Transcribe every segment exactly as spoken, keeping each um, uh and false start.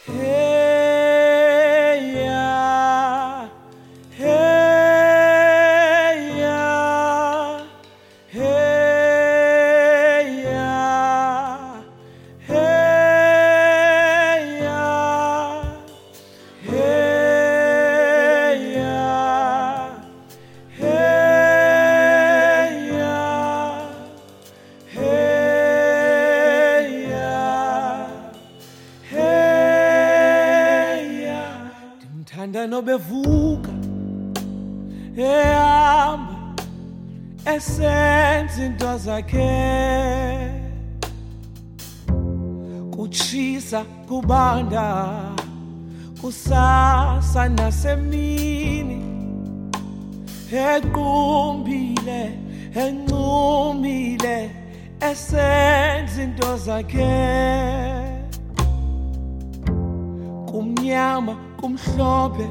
Hey ya, hey ya, hey ya, hey ya, hey ya, hey ya, hey ya. Ndimthanda nobevuka ehamba esenza into zakhe, kutshisa kubanda kusasa nasemini, equmbile encumile esenza into zakhe, kumnyama kumhlophe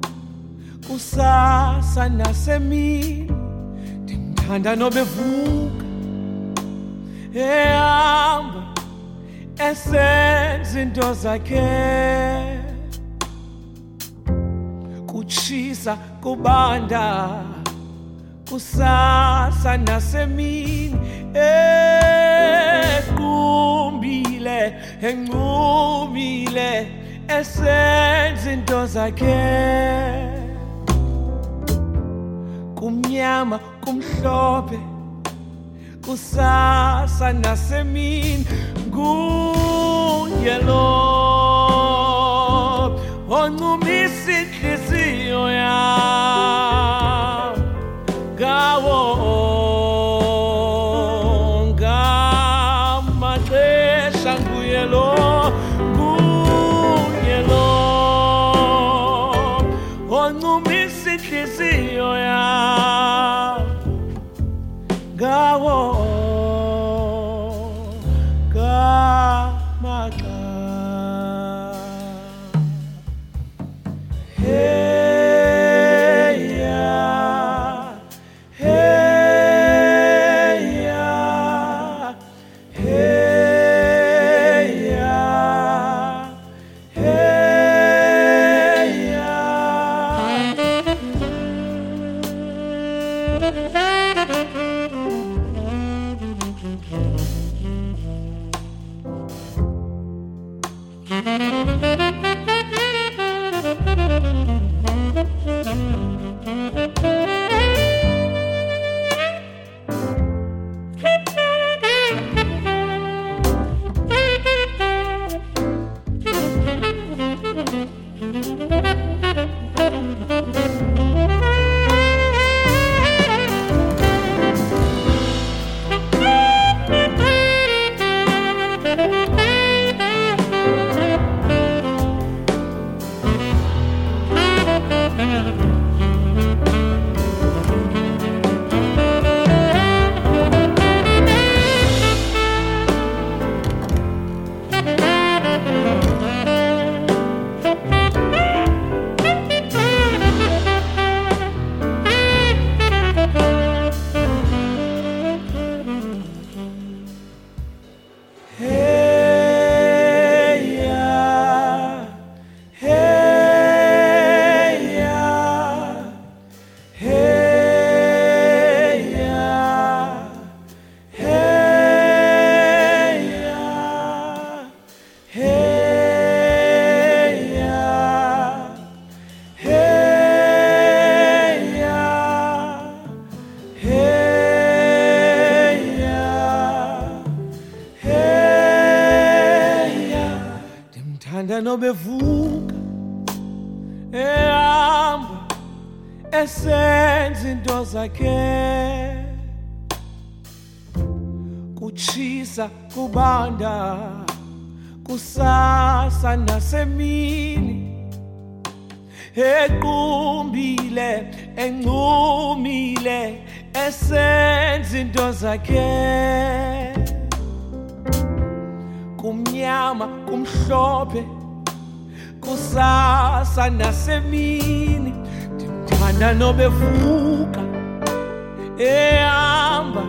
kusasa nasemini. Ndimthanda nobevuka ehamba esenza into zakhe, kutshisa kubanda kusasa nasemini, equmbile encumile esenza into zakhe, kumnyama kumhlophe kusasa nasemini. Nguye lo oncumisa inhliziyo yam ngawo ngamaxesha. Nguye lo oncumisa inhliziyo yam ngawo ngamaxa. Hey ya, hey ya, hey ya, hey ya. Ndimthanda nobevuka ehamba esenza into zakhe, kutshisa kubanda kusasa nasemini, equmbile encumile esenza into zakhe, kumnyama kumhlophe kusasa nasemini. Ndimthanda nobevuka ehamba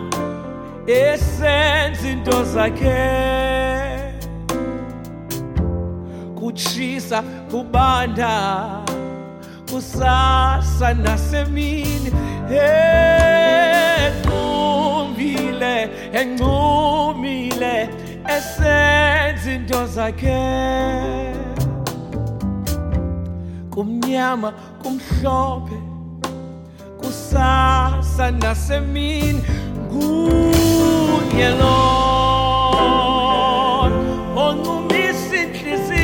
esenza into zakhe, kuchisa kubanda kusasa nasemini enqumile enqumile esenza into zakhe kumnyama kumhlophe kusasa nasemini nguye Lord onqumisa inhliziyo